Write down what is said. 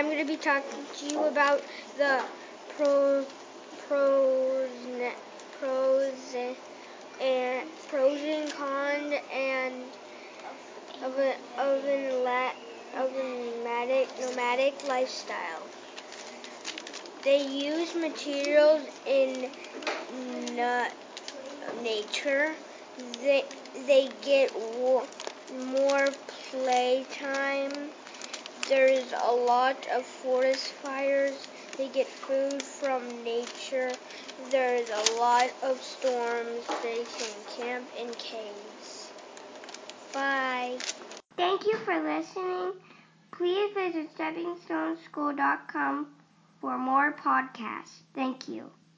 I'm going to be talking to you about the pros and cons and of a nomadic lifestyle. They use materials in nature. They get more playtime. There's a lot of forest fires. They get food from nature. There's a lot of storms. They can camp in caves. Bye. Thank you for listening. Please visit steppingstoneschool.com for more podcasts. Thank you.